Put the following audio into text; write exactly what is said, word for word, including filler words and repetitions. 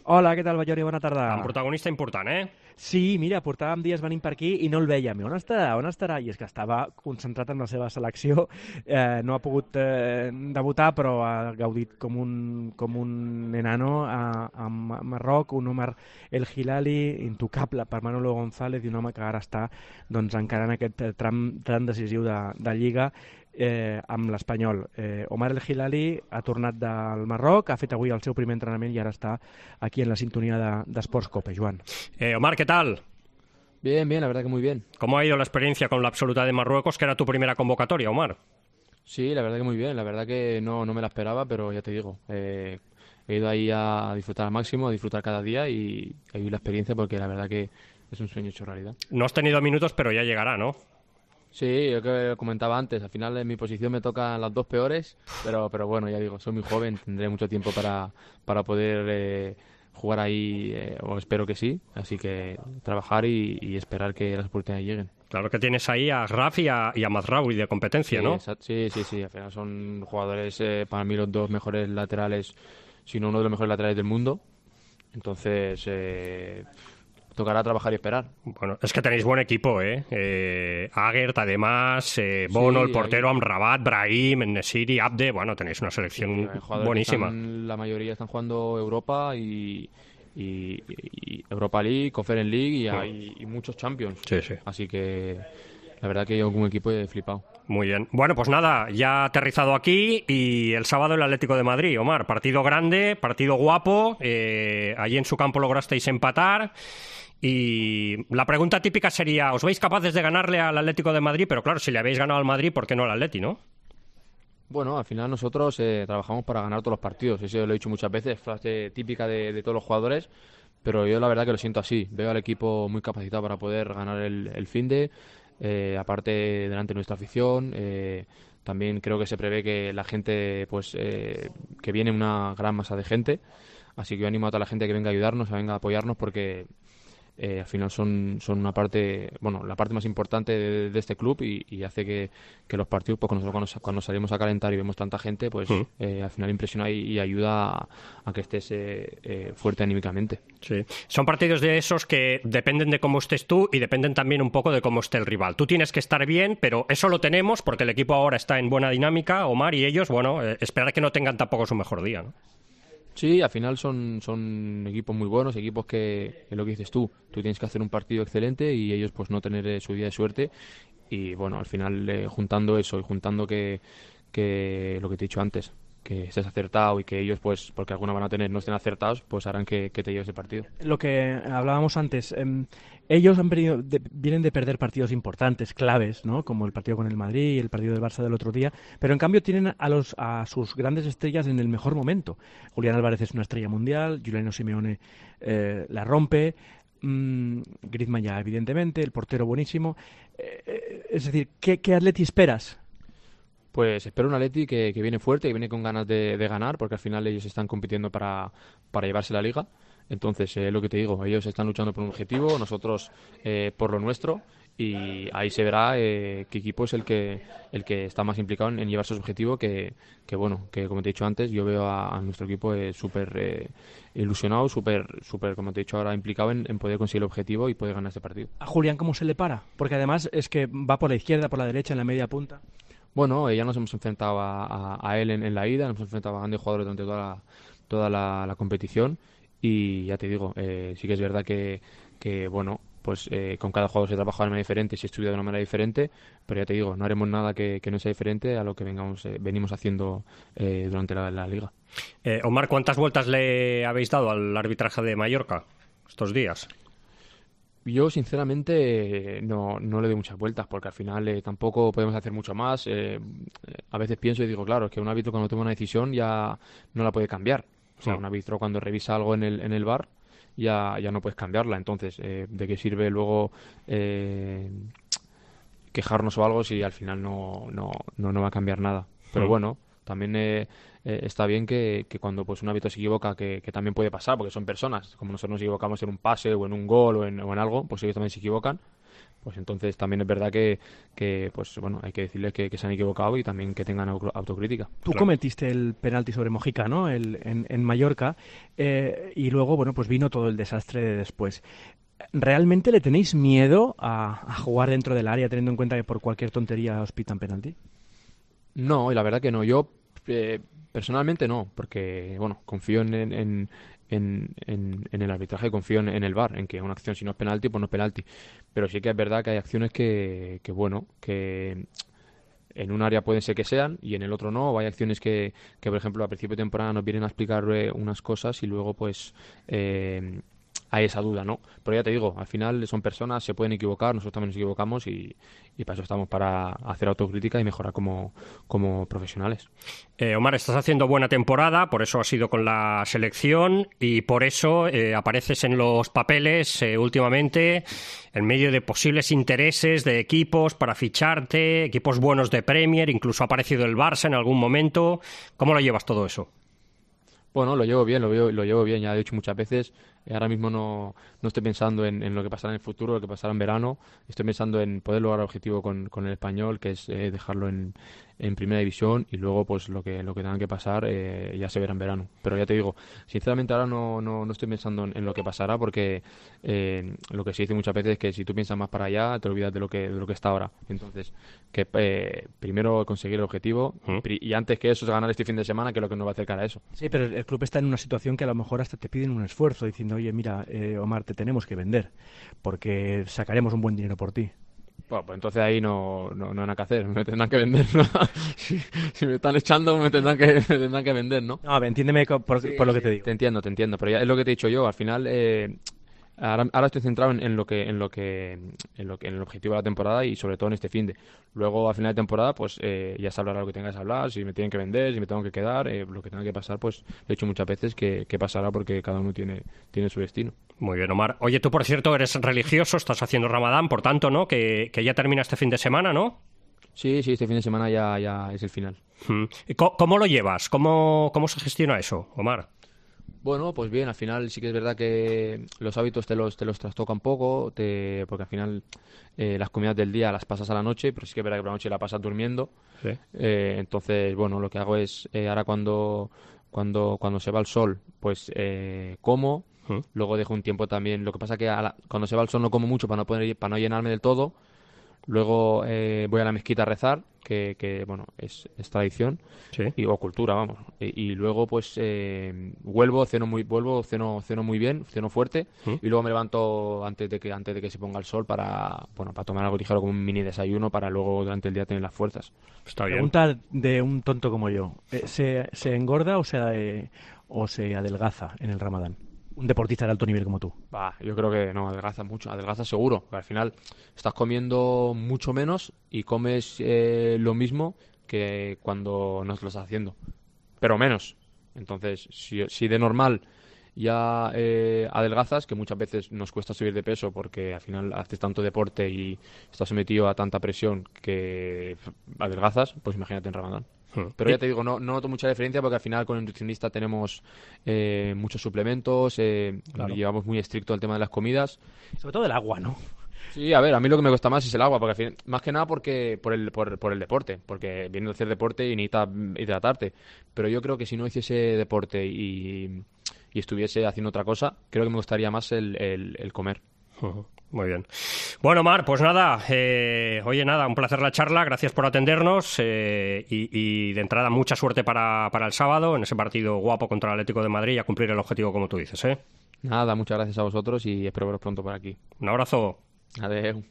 Hola, què tal, Ballori? Bona tarda. Un protagonista important, eh? Sí, mira, portàvem dies venint per aquí i no el vèiem. I on estarà? On estarà? I és que estava concentrat en la seva selecció. Eh, no ha pogut eh, debutar, però ha gaudit com un, com un enano a, a Marroc, un Omar El Hilali, intocable per Manolo González, i un home que ara està doncs, encarant aquest eh, tram tan decisiu de, de Lliga eh, amb l'Espanyol. Eh, Omar El Hilali ha tornat del Marroc, ha fet avui el seu primer entrenament i ara està aquí en la sintonia de, d'Esports Cope, Joan. Eh, Omar, ¿qué tal? Bien, bien, la verdad que muy bien. ¿Cómo ha ido la experiencia con la absoluta de Marruecos, que era tu primera convocatoria, Omar? Sí, la verdad que muy bien. La verdad que no, no me la esperaba, pero ya te digo, eh, he ido ahí a disfrutar al máximo, a disfrutar cada día y a vivir la experiencia porque la verdad que es un sueño hecho realidad. No has tenido minutos, pero ya llegará, ¿no? Sí, yo que comentaba antes, al final en mi posición me tocan las dos peores, pero, pero bueno, ya digo, soy muy joven, tendré mucho tiempo para, para poder eh, jugar ahí, eh, o espero que sí, así que trabajar y, y esperar que las oportunidades lleguen. Claro que tienes ahí a Graf y a, y a Mazraoui de competencia, Sí, ¿no? exa- sí, sí, sí, al final son jugadores, eh, para mí los dos mejores laterales, si no uno de los mejores laterales del mundo, entonces eh, tocará trabajar y esperar. Bueno, es que tenéis buen equipo, ¿eh? eh Agert, además, eh, Bono, Sí, el portero, hay, Amrabat, Brahim, Nesiri, Abde. Bueno, tenéis una sí, selección hay jugadores que buenísima. están, la mayoría están jugando Europa y, y- y Europa League, Conference League y, hay, y muchos Champions. Sí, sí. Así que la verdad que yo como equipo he flipado. Muy bien. Bueno, pues nada, ya aterrizado aquí y el sábado el Atlético de Madrid. Omar, partido grande, partido guapo. Eh, allí en su campo lograsteis empatar. Y la pregunta típica sería, ¿os veis capaces de ganarle al Atlético de Madrid? Pero claro, si le habéis ganado al Madrid, ¿por qué no al Atleti, no? Bueno, al final nosotros eh, trabajamos para ganar todos los partidos. Eso lo he dicho muchas veces, frase típica de, de todos los jugadores. Pero yo la verdad que lo siento así. Veo al equipo muy capacitado para poder ganar el, el finde. Eh, aparte, delante de nuestra afición. Eh, también creo que se prevé que la gente, pues, eh, que viene una gran masa de gente. Así que yo animo a toda la gente que venga a ayudarnos, a venga a apoyarnos, porque eh, al final son, son una parte, bueno, la parte más importante de, de este club y, y hace que, que los partidos, pues cuando, cuando, cuando salimos a calentar y vemos tanta gente, pues Mm. eh, al final impresiona y, y ayuda a, a que estés eh, eh, fuerte anímicamente. Sí. Son partidos de esos que dependen de cómo estés tú y dependen también un poco de cómo esté el rival. Tú tienes que estar bien, pero eso lo tenemos porque el equipo ahora está en buena dinámica, Omar, y ellos, bueno, eh, esperar que no tengan tampoco su mejor día, ¿no? Sí, al final son, son equipos muy buenos, equipos que, es lo que dices tú, tú tienes que hacer un partido excelente y ellos pues no tener eh, su día de suerte y bueno, al final eh, juntando eso y juntando que, que lo que te he dicho antes, que estés acertado y que ellos pues, porque alguna van a tener, no estén acertados, pues harán que, que te lleves el partido. Lo que hablábamos antes, eh, ellos han venido de- vienen de perder partidos importantes, claves, ¿no? Como el partido con el Madrid y el partido del Barça del otro día, pero en cambio tienen a los a sus grandes estrellas en el mejor momento. Julián Álvarez es una estrella mundial, Giuliano Simeone eh, la rompe, mm, Griezmann ya evidentemente, el portero buenísimo. Eh, eh, es decir, ¿qué, qué Atleti esperas? Pues espero un Atleti que, que viene fuerte, que viene con ganas de, de ganar, porque al final ellos están compitiendo para, para llevarse la liga. Entonces, eh, lo que te digo, ellos están luchando por un objetivo, nosotros eh, por lo nuestro, y ahí se verá eh, qué equipo es el que el que está más implicado en, en llevarse su objetivo, que, que bueno, que como te he dicho antes, yo veo a, a nuestro equipo eh, súper eh, ilusionado, súper, súper, como te he dicho ahora, implicado en, en poder conseguir el objetivo y poder ganar este partido. ¿A Julián cómo se le para? Porque además es que va por la izquierda, por la derecha, en la media punta. Bueno, eh, ya nos hemos enfrentado a, a- a él en, en la ida, nos hemos enfrentado a grandes jugadores durante toda la, toda la, la competición y ya te digo, eh, sí que es verdad que, que bueno, pues eh, con cada jugador se trabaja de una manera diferente, se estudia de una manera diferente, pero ya te digo, no haremos nada que, que no sea diferente a lo que vengamos, eh, venimos haciendo eh, durante la, la liga. Eh, Omar, ¿cuántas vueltas le habéis dado al arbitraje de Mallorca estos días? Yo, sinceramente, no, no le doy muchas vueltas porque al final eh, tampoco podemos hacer mucho más. Eh, a veces pienso y digo, claro, es que un árbitro cuando toma una decisión ya no la puede cambiar. O sea, Mm. un árbitro cuando revisa algo en el, en el V A R ya, ya no puedes cambiarla. Entonces, eh, ¿de qué sirve luego eh, quejarnos o algo si al final no, no, no, no va a cambiar nada? Pero Mm. bueno, también eh, eh, está bien que, que cuando pues un árbitro se equivoca, que, que también puede pasar, porque son personas, como nosotros nos equivocamos en un pase o en un gol o en, o en algo, pues ellos también se equivocan, Pues entonces también es verdad que, que pues bueno, hay que decirles que, que se han equivocado y también que tengan au- autocrítica. Tú Claro. cometiste el penalti sobre Mojica, ¿no? El, en, en Mallorca, eh, y luego, bueno, pues vino todo el desastre de después. ¿Realmente le tenéis miedo a, a jugar dentro del área, teniendo en cuenta que por cualquier tontería os pitan penalti? No, y la verdad que no. Yo eh, personalmente no, porque bueno, confío en, en, en, en- en- en el arbitraje, confío en, en el V A R, en que una acción si no es penalti, pues no es penalti. Pero sí que es verdad que hay acciones que, que bueno, que en un área pueden ser que sean y en el otro no. O hay acciones que, que, por ejemplo, a principio de temporada nos vienen a explicar eh, unas cosas y luego pues eh, hay esa duda, ¿no? Pero ya te digo, al final son personas, se pueden equivocar, nosotros también nos equivocamos y, y para eso estamos, para hacer autocrítica y mejorar como, como profesionales. Eh, Omar, estás haciendo buena temporada, por eso has ido con la selección y por eso eh, apareces en los papeles eh, últimamente en medio de posibles intereses de equipos para ficharte, equipos buenos de Premier, incluso ha aparecido el Barça en algún momento. ¿Cómo lo llevas todo eso? Bueno, lo llevo bien, lo, veo, lo llevo bien, ya lo he dicho muchas veces. Eh, Ahora mismo no, no estoy pensando en, en lo que pasará en el futuro, lo que pasará en verano. Estoy pensando en poder lograr el objetivo con, con el Español, que es eh, dejarlo en, en primera división y luego pues lo que, lo que tenga que pasar eh, ya se verá en verano. Pero ya te digo, sinceramente ahora no, no, no estoy pensando en, en lo que pasará porque eh, lo que se dice muchas veces es que si tú piensas más para allá te olvidas de lo que, de lo que está ahora. Entonces, que eh, primero conseguir el objetivo ¿Mm? pri- y antes que eso es ganar este fin de semana, que es lo que nos va a acercar a eso. Sí, pero el club está en una situación que a lo mejor hasta te piden un esfuerzo, diciendo, oye, mira, eh, Omar, te tenemos que vender, porque sacaremos un buen dinero por ti. Bueno, pues entonces ahí no, no, no hay nada que hacer, me tendrán que vender, ¿no? Si, si me están echando, me tendrán que, me tendrán que vender, ¿no? No, a ver, entiéndeme co- por, por lo que te digo. Te entiendo, te entiendo, pero ya es lo que te he dicho yo, al final eh, ahora, ahora estoy centrado en, en lo que, en lo que, en lo que, en el objetivo de la temporada y sobre todo en este finde. Luego a final de temporada, pues eh, ya se hablará lo que tengas que hablar, si me tienen que vender, si me tengo que quedar, eh, lo que tenga que pasar, pues lo he dicho muchas veces que, que pasará porque cada uno tiene, tiene su destino. Muy bien, Omar. Oye, tú, por cierto, eres religioso, estás haciendo Ramadán, por tanto, ¿no? Que, que ya termina este fin de semana, ¿no? Sí, sí, este fin de semana ya, ya es el final. Mm. ¿Y co- ¿Cómo lo llevas? ¿Cómo, cómo se gestiona eso, Omar? Bueno, pues bien, al final sí que es verdad que los hábitos te los, te los trastoca un poco, te, porque al final eh, las comidas del día las pasas a la noche, pero sí que es verdad que por la noche la pasas durmiendo. Sí. Eh, entonces, bueno, lo que hago es, eh, ahora cuando, cuando, cuando se va el sol, pues eh, como, ¿Mm? luego dejo un tiempo también. Lo que pasa que a la- cuando se va el sol no como mucho para no, poder, para no llenarme del todo. Luego eh, voy a la mezquita a rezar, que, que bueno, es, es tradición Sí. y, o cultura, vamos. Y, y luego pues eh, vuelvo, ceno muy, vuelvo, ceno, ceno muy bien, ceno fuerte ¿Mm? y luego me levanto antes de que antes de que se ponga el sol para, bueno, para tomar algo ligero como un mini desayuno para luego durante el día tener las fuerzas. Está bien. Pregunta de un tonto como yo. Eh, ¿Se, se engorda o se, eh, o se adelgaza en el Ramadán? Un deportista de alto nivel como tú. Va, yo creo que no, adelgaza mucho, adelgaza seguro, porque al final estás comiendo mucho menos y comes eh, lo mismo que cuando no lo estás haciendo, pero menos. Entonces, si, si de normal ya eh, adelgazas, que muchas veces nos cuesta subir de peso porque al final haces tanto deporte y estás sometido a tanta presión que adelgazas, pues imagínate en Ramadán. Mm. Pero Y- ya te digo, no, no noto mucha diferencia porque al final con el nutricionista tenemos eh, muchos suplementos, eh, Claro. llevamos muy estricto el tema de las comidas. Sobre todo el agua, ¿no? Sí, a ver, a mí lo que me cuesta más es el agua, porque al fin- más que nada porque por el, por, por el deporte, porque viene a hacer deporte y necesitas hidratarte. Pero yo creo que si no hiciese deporte y, y estuviese haciendo otra cosa, creo que me gustaría más el, el, el comer. Ujú. Muy bien. Bueno, Mar, pues nada, eh, oye, nada, un placer la charla, gracias por atendernos eh, y, y de entrada mucha suerte para, para el sábado en ese partido guapo contra el Atlético de Madrid y a cumplir el objetivo como tú dices, ¿eh? Nada, muchas gracias a vosotros y espero veros pronto por aquí. Un abrazo. Adiós.